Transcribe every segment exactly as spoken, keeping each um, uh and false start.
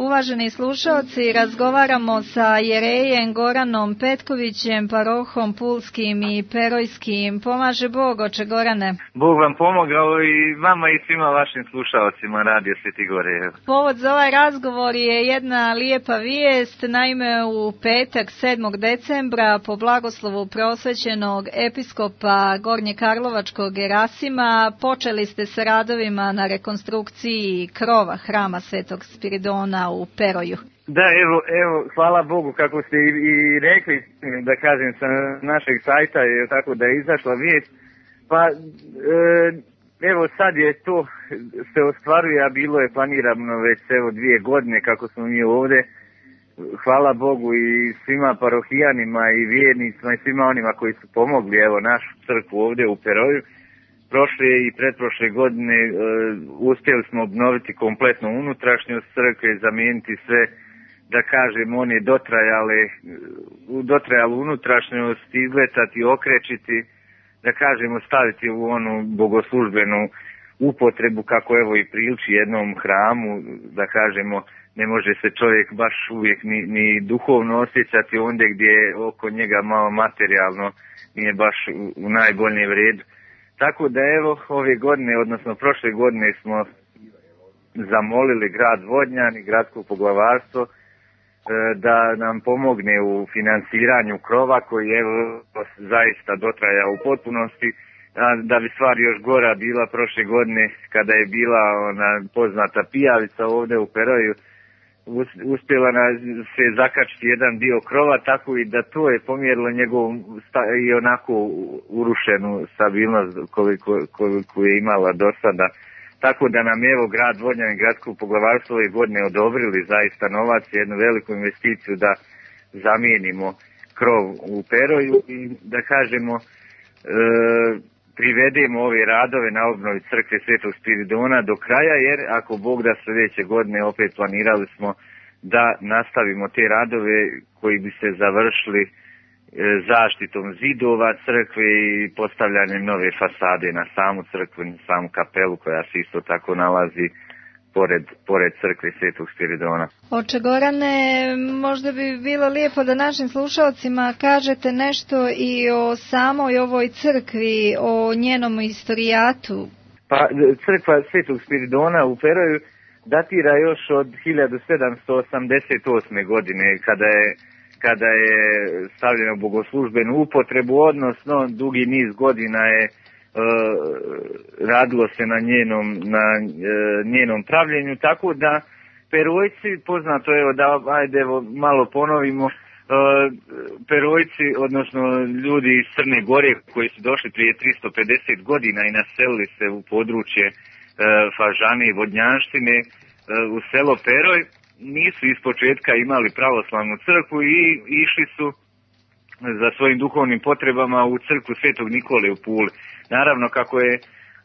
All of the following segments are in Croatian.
uvaženi slušalci, razgovaramo sa jerejem Goranom Petkovićem, parohom Pulskim i Perojskim. Pomaže Bog, oče Gorane. Bog vam pomogao i vama i svima vašim slušalcima Radio Sveti Gore. Povod za ovaj razgovor je jedna lijepa vijest. Naime, u petak sedmog decembra po blagoslovu prosvećenog episkopa Gornjekarlovačkog Gerasima počeli ste sa radovima na rekonstrukciji krova hrama Svetog Spiridona u Peroju. Da, evo, evo, hvala Bogu kako ste i, i rekli, da kažem, sa našeg sajta je tako da je izašla vijest. Pa, e, evo sad je to se ostvaruje, a bilo je planirano već evo dvije godine kako smo mi ovdje. Hvala Bogu i svima parohijanima i vjernicima i svima onima koji su pomogli evo našu crkvu ovdje u Peroju. Prošle i pretprošle godine e, uspjeli smo obnoviti kompletnu unutrašnjost crkve, zamijeniti sve, da kažem, one dotrajale, dotrajalu unutrašnjost, izletati, okrećiti, da kažemo, staviti u onu bogoslužbenu upotrebu kako evo i priliči jednom hramu, da kažemo, ne može se čovjek baš uvijek ni, ni duhovno osjećati ondje gdje je oko njega malo materijalno nije baš u, u najboljem redu. Tako da evo ove godine, odnosno prošle godine smo zamolili grad Vodnjan i gradsko poglavarstvo e, da nam pomogne u financiranju krova koji evo zaista dotraja u potpunosti. A da bi stvar još gora bila prošle godine kada je bila ona poznata pijavica ovdje u Peroju, uspjela na se zakačiti jedan dio krova, tako i da to je pomjerilo njegovu i onako urušenu stabilnost koliko, koliko je imala do sada. Tako da nam evo grad Vodnjan i gradsko poglavarstvo ove godine odobrili zaista novac, jednu veliku investiciju da zamijenimo krov u Peroju i da kažemo e, privedemo ove radove na obnovi crkve Svetog Spiridona do kraja, jer ako Bog da sljedeće godine opet planirali smo da nastavimo te radove koji bi se završili e, zaštitom zidova crkve i postavljanjem nove fasade na samu crkvu, na samu kapelu koja se isto tako nalazi pored, pored crkve Svetog Spiridona. Oče Gorane, možda bi bilo lijepo da našim slušalcima kažete nešto i o samoj ovoj crkvi, o njenom istorijatu. Pa crkva Svetog Spiridona u Peroju datira još od hiljadu sedamsto osamdeset osme. godine kada je, kada je stavljeno bogoslužbenu upotrebu, odnosno dugi niz godina je Uh, radilo se na njenom, na uh, njenom pravljenju, tako da Perojci, poznato je da, ajde evo, malo ponovimo, uh, Perojci, odnosno ljudi iz Crne Gore koji su došli prije tristo pedeset godina i naselili se u područje uh, Fažane i Vodnjanštine uh, u selo Peroj, nisu ispočetka imali pravoslavnu crkvu i išli su za svojim duhovnim potrebama u crkvu Svetog Nikole u Puli. Naravno, kako je e,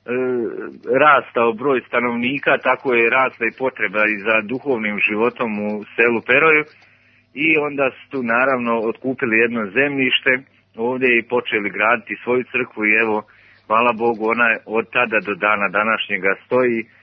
rastao broj stanovnika, tako je rasta i potreba i za duhovnim životom u selu Peroju i onda su tu naravno otkupili jedno zemljište ovdje i počeli graditi svoju crkvu i evo, hvala Bogu, ona od tada do dana današnjega stoji e,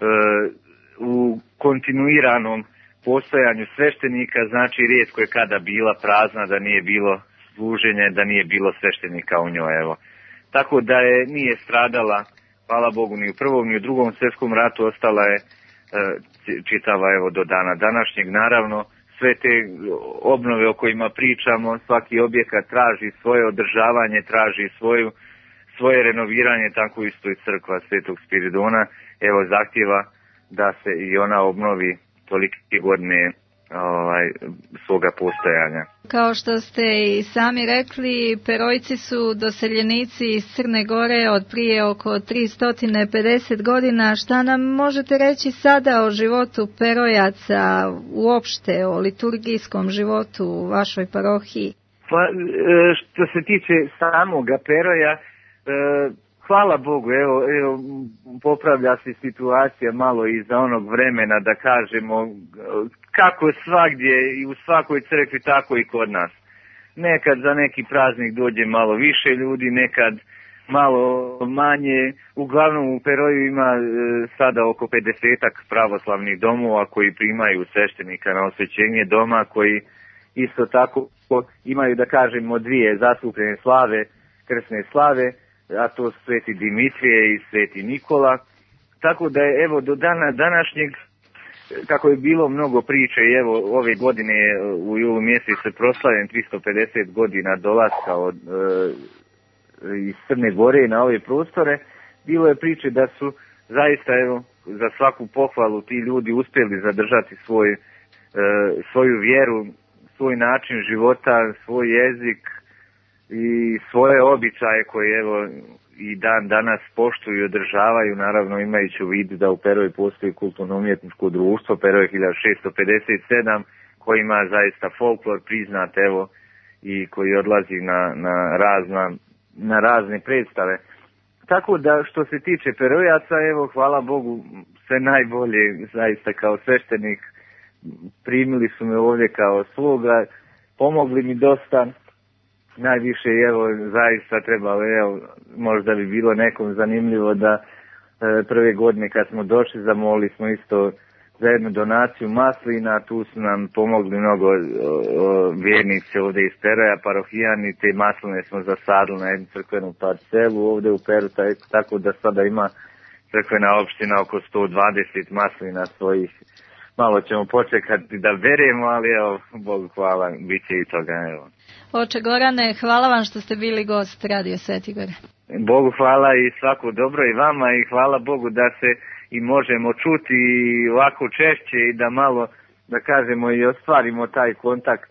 u kontinuiranom postojanju sveštenika, znači rijetko je kada bila prazna, da nije bilo služenja, da nije bilo sveštenika u njoj, evo. Tako da je nije stradala, hvala Bogu, ni u prvom ni u drugom svjetskom ratu, ostala je e, čitava evo do dana današnjeg. Naravno, sve te obnove o kojima pričamo, svaki objekat traži svoje održavanje, traži svoju, svoje renoviranje, tako isto i crkva Svetog Spiridona, evo zahtjeva da se i ona obnovi tolike godine ovaj, svoga postojanja. Kao što ste i sami rekli, Perojci su doseljenici iz Crne Gore od prije oko tristo pedeset godina. Šta nam možete reći sada o životu Perojaca, uopšte o liturgijskom životu u vašoj parohiji? Pa, što se tiče samoga Peroja, hvala Bogu, evo, evo popravlja se situacija malo iza onog vremena, da kažemo, kako svagdje i u svakoj crkvi, tako i kod nas. Nekad za neki praznik dođe malo više ljudi, nekad malo manje. Uglavnom u Peroju ima e, sada oko pedesetak pravoslavnih domova koji primaju sveštenika na osvećenje doma, koji isto tako imaju, da kažemo, dvije zastupljene slave, krsne slave, a to su Sveti Dimitrije i Sveti Nikola. Tako da je, evo, do dana današnjeg, kako je bilo mnogo priče, i evo ove godine u julu mjesecu proslavljen tristo pedeset godina dolaska od e, iz Crne Gore na ove prostore, bilo je priče da su zaista, evo, za svaku pohvalu ti ljudi uspjeli zadržati svoj, e, svoju vjeru, svoj način života, svoj jezik i svoje običaje koje, evo, i dan danas poštuju i održavaju, naravno imajući u vidu da u Peroju postoji kulturno-umjetničko društvo Peroj hiljadu šesto pedeset sedam, koji ima zaista folklor priznat, evo, i koji odlazi na, na, razna, na razne predstave. Tako da, što se tiče Perojaca, evo, hvala Bogu, sve najbolje, zaista kao sveštenik, primili su me ovdje kao sluga, pomogli mi dosta. Najviše, evo, zaista trebalo, evo, možda bi bilo nekom zanimljivo da e, prve godine kad smo došli zamolili smo isto za jednu donaciju maslina, tu su nam pomogli mnogo o, o, vjernici ovdje iz Peroja, parohijani, te masline smo zasadili na jednu crkvenu parcelu ovdje u Peru, tako da sada ima crkvena opština oko sto dvadeset maslina svojih. Malo ćemo počekati da beremo, ali evo, Bogu hvala, bit će i toga, evo. Oče Gorane, hvala vam što ste bili gost Radio Svetigore. Bogu hvala i svako dobro i vama i hvala Bogu da se i možemo čuti i ovako češće i da malo, da kažemo, i ostvarimo taj kontakt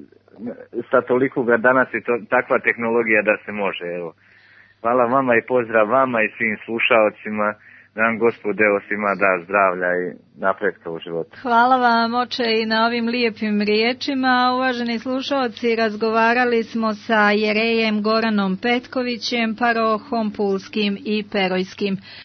sa toliko ga danas je to, takva tehnologija da se može, evo. Hvala vama i pozdrav vama i svim slušaocima. Da nam Gospod evo svima da zdravlja i napretka u životu. Hvala vam, oče, i na ovim lijepim riječima. Uvaženi slušalci, razgovarali smo sa jerejem Goranom Petkovićem, parohom Pulskim i Perojskim.